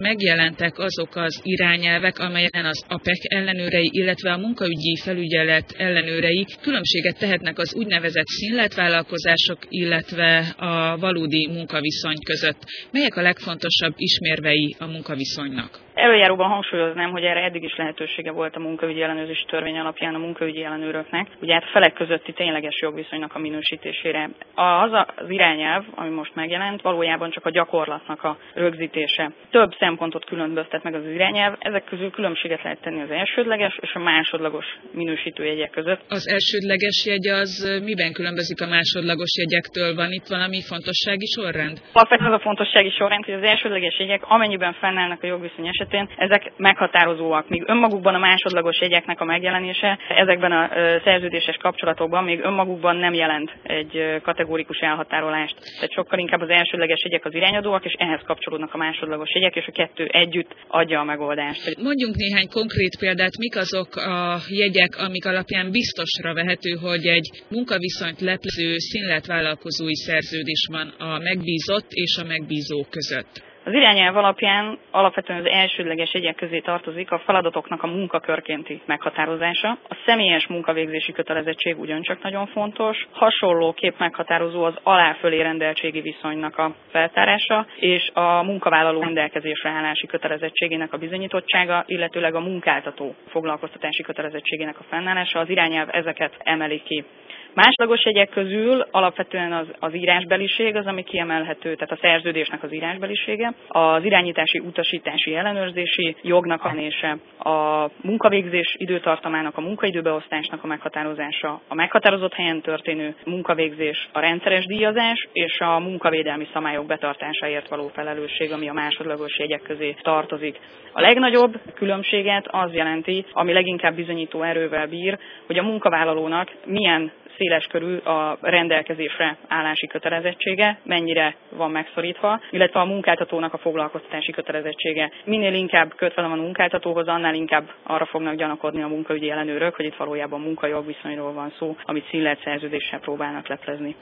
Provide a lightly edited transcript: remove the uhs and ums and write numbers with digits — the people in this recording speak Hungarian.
Megjelentek azok az irányelvek, amelyen az APEC ellenőrei, illetve a munkaügyi felügyelet ellenőrei különbséget tehetnek az úgynevezett színletvállalkozások, illetve a valódi munkaviszony között. Melyek a legfontosabb ismérvei a munkaviszonynak? Előjáróban hangsúlyoznám, hogy erre eddig is lehetősége volt a munkaügyi ellenőrzési törvény alapján a munkaügyi ellenőröknek, ugye hát felek közötti tényleges jogviszonynak a minősítésére. Az irányelv, ami most megjelent, valójában csak a gyakorlatnak a rögzítése. Több szempontot különböztet meg az irányelv, ezek közül különbséget lehet tenni az elsődleges és a másodlagos minősítőjegyek között. Az elsődleges jegy az miben különbözik a másodlagos jegyektől? Van itt valami fontossági sorrend? Alapvetően az a fontossági sorrend, hogy az elsődleges jegyek, amennyiben fennállnak a jogviszony esetén, ezek meghatározóak, míg önmagukban a másodlagos jegyeknek a megjelenése ezekben a szerződéses kapcsolatokban még önmagukban nem jelent egy kategórikus elhatárolást. Tehát sokkal inkább az elsődleges jegyek az irányadóak, és ehhez kapcsolódnak a másodlagos jegyek, és a kettő együtt adja a megoldást. Mondjunk néhány konkrét példát, mik azok a jegyek, amik alapján biztosra vehető, hogy egy munkaviszonyt leplező színletvállalkozói szerződés van a megbízott és a megbízó között. Az irányelv alapján alapvetően az elsődleges jegyek közé tartozik a feladatoknak a munkakörkénti meghatározása. A személyes munkavégzési kötelezettség ugyancsak nagyon fontos. Hasonlóképp meghatározó az alá-fölé rendeltségi viszonynak a feltárása, és a munkavállaló rendelkezésre állási kötelezettségének a bizonyítottsága, illetőleg a munkáltató foglalkoztatási kötelezettségének a fennállása. Az irányelv ezeket emeli ki. Másodlagos jegyek közül alapvetően az írásbeliség az, ami kiemelhető, tehát a szerződésnek az írásbelisége, az irányítási, utasítási, ellenőrzési jognak a nése, a munkavégzés időtartamának, a munkaidőbeosztásnak a meghatározása, a meghatározott helyen történő munkavégzés, a rendszeres díjazás és a munkavédelmi szabályok betartásáért való felelősség, ami a másodlagos jegyek közé tartozik. A legnagyobb különbséget az jelenti, ami leginkább bizonyító erővel bír, hogy a munkavállalónak milyen széleskörű a rendelkezésre állási kötelezettsége, mennyire van megszorítva, illetve a munkáltatónak a foglalkoztatási kötelezettsége. Minél inkább kötve van a munkáltatóhoz, annál inkább arra fognak gyanakodni a munkaügyi ellenőrök, hogy itt valójában munkajogviszonyról van szó, amit színlelt szerződéssel próbálnak leplezni.